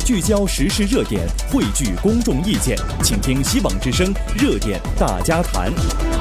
聚焦时事热点，汇聚公众意见，请听希望之声热点大家谈。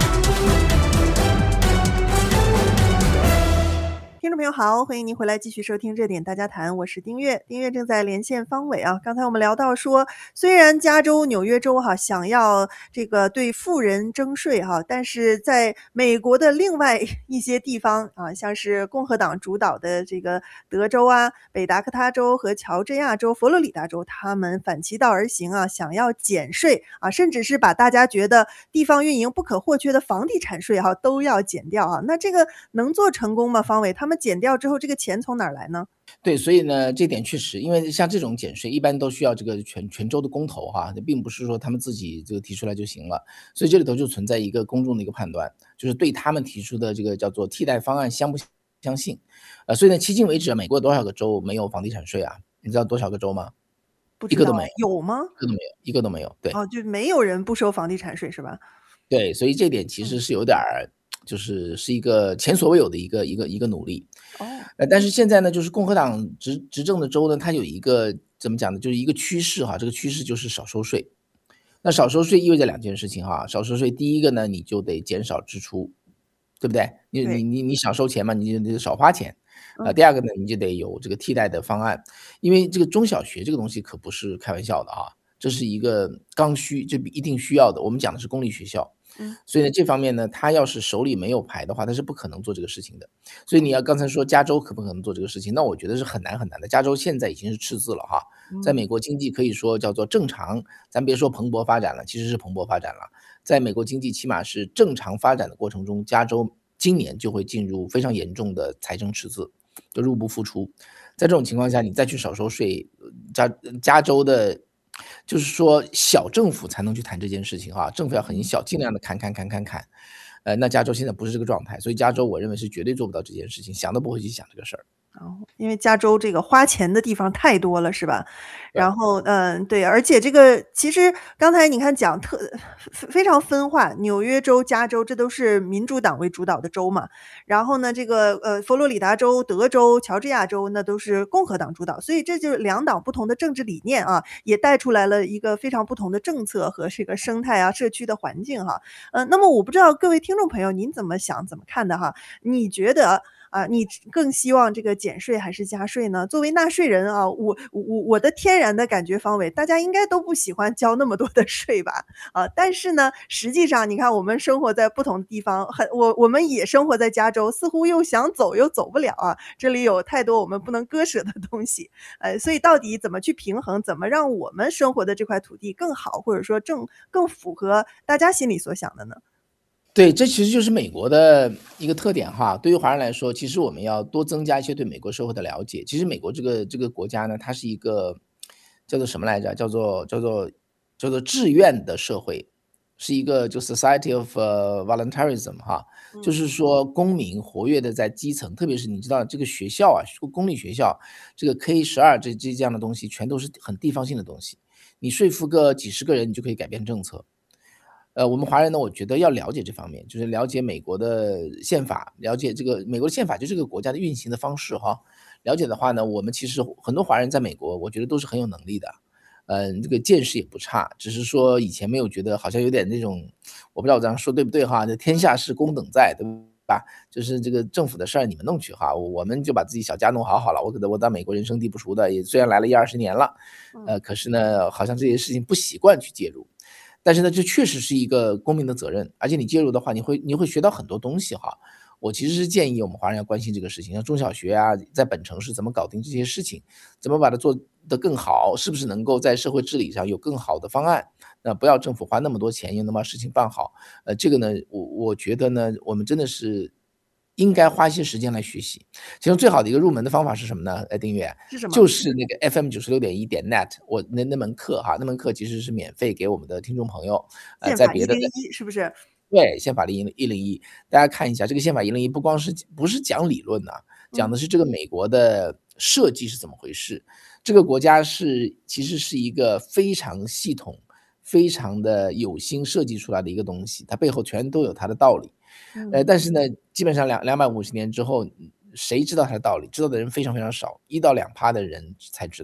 听众朋友好，欢迎您回来继续收听热点大家谈，我是丁月。丁月正在连线方伟啊。刚才我们聊到说，虽然加州、纽约州想要这个对富人征税但是在美国的另外一些地方像是共和党主导的这个德州北达科他州和乔治亚州、佛罗里达州，他们反其道而行想要减税甚至是把大家觉得地方运营不可或缺的房地产税都要减掉那这个能做成功吗？方伟，他们减掉之后，这个钱从哪儿来呢？ 对，所以呢，这点确实，因为像这种减税一般都需要这个全州的公投并不是说他们自己这个提出来就行了，所以这里头就存在一个公众的一个判断，就是对他们提出的这个叫做替代方案相不相信。所以呢，迄今为止美国有多少个州没有房地产税啊？你知道多少个州吗？一个都没有。 有吗？ 一个都没有。对。 就没有人不收房地产税是吧？ 对，所以这点其实是有点是一个前所未有的一个努力。但是现在呢，就是共和党执政的州呢，它有一个怎么讲呢，就是一个趋势这个趋势就是少收税。那少收税意味着两件事情少收税，第一个呢，你就得减少支出，对不对？你少收钱嘛，你就得少花钱。第二个呢，你就得有这个替代的方案，因为这个中小学这个东西可不是开玩笑的这是一个刚需，这一定需要的。我们讲的是公立学校。所以呢，这方面呢，他要是手里没有牌的话，他是不可能做这个事情的。所以你要刚才说加州可不可能做这个事情，那我觉得是很难很难的。加州现在已经是赤字了在美国经济可以说叫做正常，咱别说蓬勃发展了，其实是蓬勃发展了。在美国经济起码是正常发展的过程中，加州今年就会进入非常严重的财政赤字，就入不敷出。在这种情况下，你再去少收税，加州的就是说小政府才能去谈这件事情政府要很小，尽量的砍。那加州现在不是这个状态，所以加州我认为是绝对做不到这件事情，想都不会去想这个事儿。 因为加州这个花钱的地方太多了，是吧？然后对，而且这个其实刚才你看讲非常分化，纽约州、加州这都是民主党为主导的州嘛，然后呢这个佛罗里达州、德州、乔治亚州那都是共和党主导，所以这就是两党不同的政治理念也带出来了一个非常不同的政策和这个生态社区的环境那么我不知道各位听众朋友您怎么想怎么看的你觉得你更希望这个减税还是加税呢？作为纳税人我的天然的感觉方伟，大家应该都不喜欢交那么多的税吧？但是呢，实际上你看我们生活在不同的地方，我们也生活在加州，似乎又想走又走不了这里有太多我们不能割舍的东西，所以到底怎么去平衡，怎么让我们生活的这块土地更好，或者说更符合大家心里所想的呢？ 对，这其实就是美国的一个特点对于华人来说，其实我们要多增加一些对美国社会的了解。其实美国这个国家呢，它是一个叫做什么来着？叫做志愿的社会，是一个就 society of voluntarism 就是说公民活跃的在基层，特别是你知道这个学校公立学校，这个 K12这样的东西，全都是很地方性的东西。你说服个几十个人，你就可以改变政策。我们华人呢，我觉得要了解这方面，就是了解美国的宪法，了解这个美国的宪法就是这个国家的运行的方式了解的话呢，我们其实很多华人在美国，我觉得都是很有能力的，这个见识也不差，只是说以前没有觉得好像有点那种，我不知道我这样说对不对这天下事公等在，对吧？就是这个政府的事儿你们弄去我们就把自己小家弄好了。我到美国人生地不熟的，也虽然来了10-20年了，可是呢，好像这些事情不习惯去介入。但是呢，这确实是一个公民的责任，而且你介入的话，你会学到很多东西我其实是建议我们华人要关心这个事情，像中小学在本城市怎么搞定这些事情，怎么把它做得更好，是不是能够在社会治理上有更好的方案？那不要政府花那么多钱，又能把事情办好。这个呢，我觉得呢，我们真的是应该花一些时间来学习。其中最好的一个入门的方法是什么呢？订阅是什么？ 就是那个 FM96.1.net 我那门课那门课其实是免费给我们的听众朋友，在别的 101是不是？ 对，宪法101，大家看一下这个宪法101，不是讲理论讲的是这个美国的设计是怎么回事。这个国家其实是一个非常系统、非常的有心设计出来的一个东西，它背后全都有它的道理。但是呢，基本上250年之后，谁知道它的道理？知道的人非常非常少，1到2%的人才知道，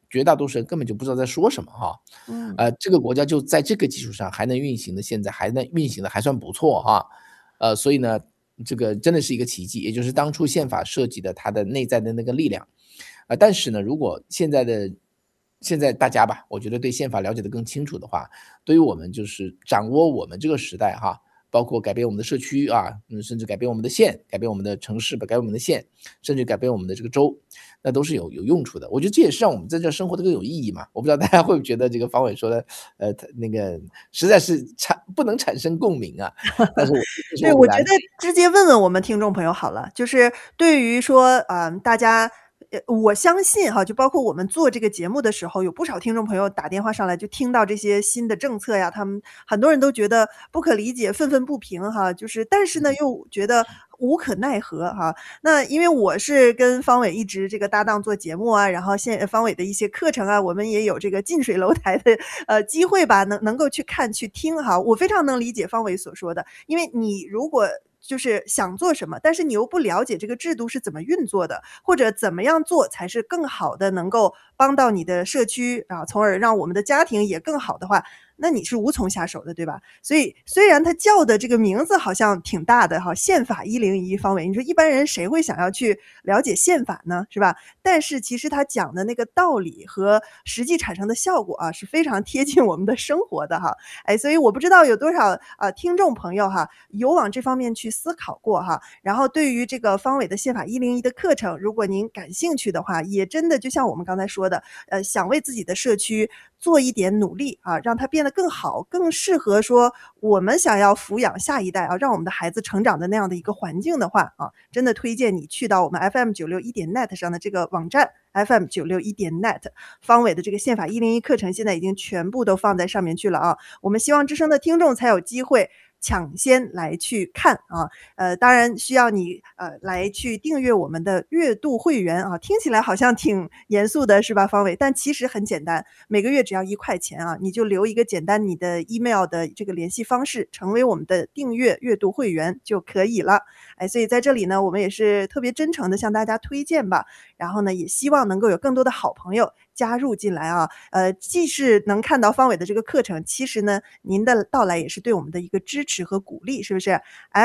绝大多数人根本就不知道在说什么哈。这个国家就在这个基础上还能运行的，现在还能运行的还算不错哈。所以呢，这个真的是一个奇迹，也就是当初宪法设计的它的内在的那个力量。但是呢，如果现在大家吧，我觉得对宪法了解的更清楚的话，对于我们就是掌握我们这个时代哈，包括改变我们的社区啊，甚至改变我们的县，改变我们的城市，改变我们的县，甚至改变我们的这个州，那都是有用处的。我觉得这也是让我们在这生活的更有意义嘛。我不知道大家会不会觉得这个方伟说的，他那个实在是不能产生共鸣啊。但是对，我觉得直接问问我们听众朋友好了，就是对于说，大家。我相信哈，就包括我们做这个节目的时候，有不少听众朋友打电话上来，就听到这些新的政策呀，他们很多人都觉得不可理解、愤愤不平哈，但是呢，又觉得无可奈何哈。那因为我是跟方伟一直这个搭档做节目啊，然后方伟的一些课程啊，我们也有这个近水楼台的机会吧，能够去看去听哈。我非常能理解方伟所说的，因为你如果就是想做什么，但是你又不了解这个制度是怎么运作的，或者怎么样做才是更好的能够帮到你的社区啊，从而让我们的家庭也更好的话，那你是无从下手的，对吧？所以虽然他叫的这个名字好像挺大的哈，宪法101方伟，你说一般人谁会想要去了解宪法呢，是吧？但是其实他讲的那个道理和实际产生的效果啊，是非常贴近我们的生活的哈。所以我不知道有多少听众朋友哈，有往这方面去思考过哈。然后对于这个方伟的宪法101的课程，如果您感兴趣的话，也真的就像我们刚才说的，想为自己的社区做一点努力啊，让它变得更好，更适合说我们想要抚养下一代啊，让我们的孩子成长的那样的一个环境的话啊，真的推荐你去到我们 FM961.net 上的这个网站 FM961.net， 方伟的这个宪法101课程现在已经全部都放在上面去了啊。我们希望之声的听众才有机会抢先来去看啊，当然需要你来去订阅我们的月度会员啊，听起来好像挺严肃的是吧，方伟？但其实很简单，每个月只要1块钱啊，你就留一个简单你的 email 的这个联系方式，成为我们的订阅月度会员就可以了。所以在这里呢，我们也是特别真诚的向大家推荐吧，然后呢，也希望能够有更多的好朋友加入进来啊，既是能看到方伟的这个课程，其实呢，您的到来也是对我们的一个支持和鼓励，是不是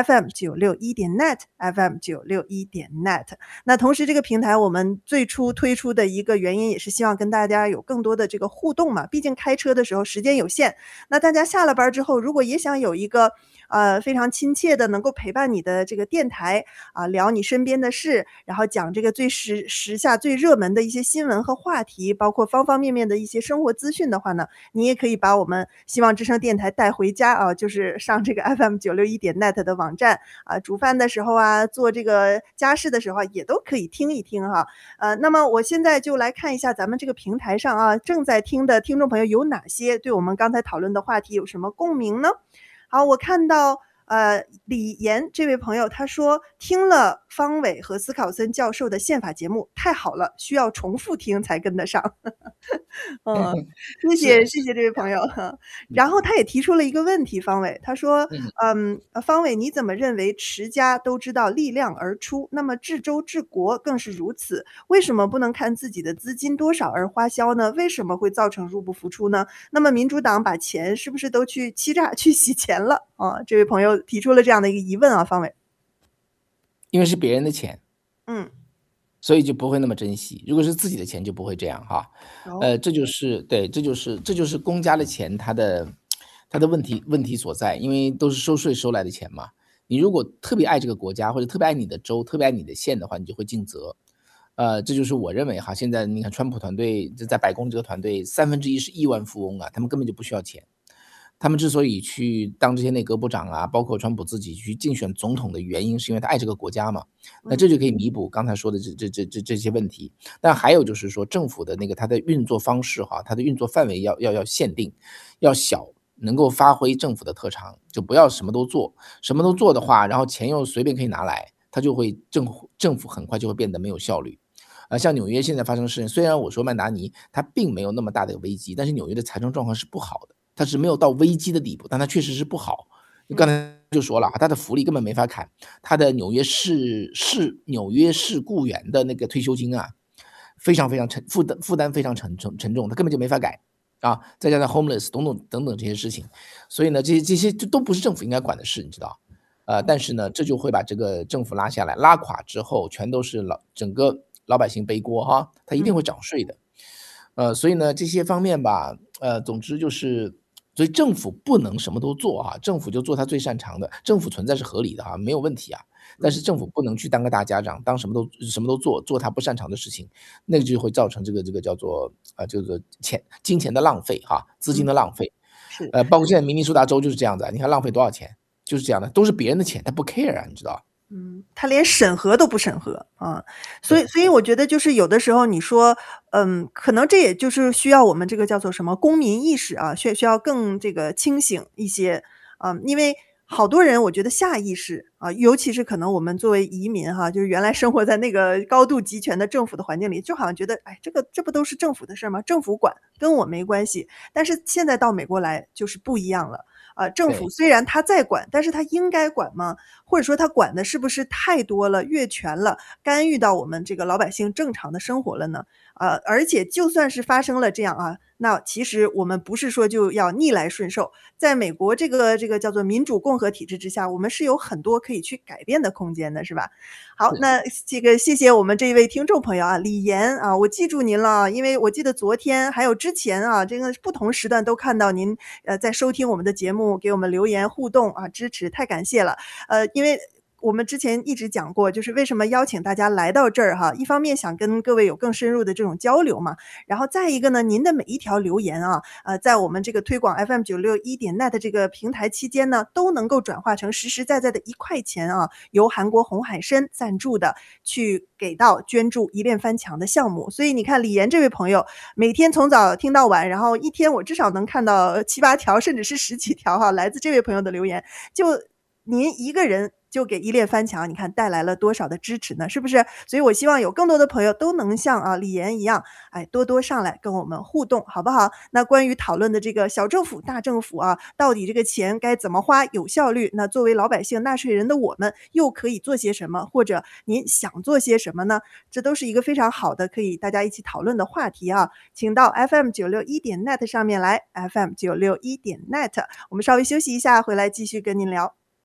？FM961.net FM961.net。那同时这个平台我们最初推出的一个原因，也是希望跟大家有更多的这个互动嘛，毕竟开车的时候时间有限，那大家下了班之后，如果也想有一个非常亲切的能够陪伴你的这个电台啊，聊你身边的事，然后讲这个最时下最热门的一些新闻和话题，包括方方面面的一些生活资讯的话呢，你也可以把我们希望之声电台带回家啊，就是上这个 FM961.net 的网站啊，煮饭的时候啊，做这个家事的时候也都可以听一听哈。那么我现在就来看一下咱们这个平台上啊，正在听的听众朋友有哪些对我们刚才讨论的话题有什么共鸣呢？好，我看到李岩这位朋友他说听了方伟和斯考森教授的宪法节目太好了，需要重复听才跟得上。谢谢这位朋友。然后他也提出了一个问题，方伟他说方伟你怎么认为持家都知道力量而出，那么治州治国更是如此，为什么不能看自己的资金多少而花销呢？为什么会造成入不敷出呢？那么民主党把钱是不是都去欺诈去洗钱了啊？这位朋友提出了这样的一个疑问啊，方伟。 因为是别人的钱，所以就不会那么珍惜。如果是自己的钱，就不会这样哈。这就是公家的钱，它的问题所在，因为都是收税收来的钱嘛。你如果特别爱这个国家，或者特别爱你的州，特别爱你的县的话，你就会尽责。这就是我认为哈，现在你看川普团队在白宫这个团队1/3是亿万富翁啊，他们根本就不需要钱。他们之所以去当这些内阁部长啊，包括川普自己去竞选总统的原因，是因为他爱这个国家嘛。那这就可以弥补刚才说的这些问题。但还有就是说，政府的那个它的运作方式哈，它的运作范围要限定，要小，能够发挥政府的特长，就不要什么都做。什么都做的话，然后钱又随便可以拿来，它就会政府很快就会变得没有效率。像纽约现在发生的事情，虽然我说曼达尼它并没有那么大的危机，但是纽约的财政状况是不好的。它是没有到危机的地步，但它确实是不好。刚才就说了，它的福利根本没法砍，它的纽约市雇员的那个退休金啊， 非常非常负担非常沉重，他根本就没法改啊，再加上 homeless 等等这些事情，所以呢，这些都不是政府应该管的事，你知道。但是呢，这就会把这个政府拉下来，拉垮之后，全都是整个老百姓背锅哈，他一定会涨税的。所以呢，这些方面吧，总之就是，所以政府不能什么都做啊，政府就做他最擅长的，政府存在是合理的啊，没有问题啊。但是政府不能去当个大家长，当什么都做他不擅长的事情，那个就会造成这个叫做金钱的浪费哈，资金的浪费。 是。 包括现在明尼苏达州就是这样子，你看浪费多少钱，就是这样的，都是别人的钱，他不 care 啊，你知道。 他连审核都不审核啊，所以我觉得就是有的时候你说，可能这也就是需要我们这个叫做什么公民意识啊，需要更这个清醒一些啊，因为好多人我觉得下意识啊，尤其是可能我们作为移民哈，就是原来生活在那个高度集权的政府的环境里，就好像觉得，哎，这不都是政府的事吗？政府管，跟我没关系。但是现在到美国来就是不一样了。政府虽然他在管，但是他应该管吗？或者说他管的是不是太多了，越权了，干预到我们这个老百姓正常的生活了呢？而且就算是发生了这样啊，那其实我们不是说就要逆来顺受，在美国这个叫做民主共和体制之下，我们是有很多可以去改变的空间的，是吧？好，那这个谢谢我们这一位听众朋友啊，李岩啊，我记住您了，因为我记得昨天还有之前啊，这个不同时段都看到您在收听我们的节目，给我们留言互动啊，支持，太感谢了。因为我们之前一直讲过，就是为什么邀请大家来到这儿哈，一方面想跟各位有更深入的这种交流嘛，然后再一个呢，您的每一条留言啊，在我们这个推广 FM961.net 这个平台期间呢，都能够转化成实实在在的1块钱啊，由韩国红海参赞助的，去给到捐助一链翻墙的项目。所以你看李岩这位朋友，每天从早听到晚，然后一天我至少能看到7、8条，甚至是10几条哈，来自这位朋友的留言，就您一个人就给一链翻墙，你看带来了多少的支持呢？是不是？所以我希望有更多的朋友都能像李岩一样，多多上来跟我们互动，好不好？那关于讨论的这个小政府、大政府啊，到底这个钱该怎么花有效率？那作为老百姓、纳税人的我们又可以做些什么？或者您想做些什么呢？这都是一个非常好的可以大家一起讨论的话题啊！请到 FM961.net 上面来 ，FM961.net， 我们稍微休息一下，回来继续跟您聊。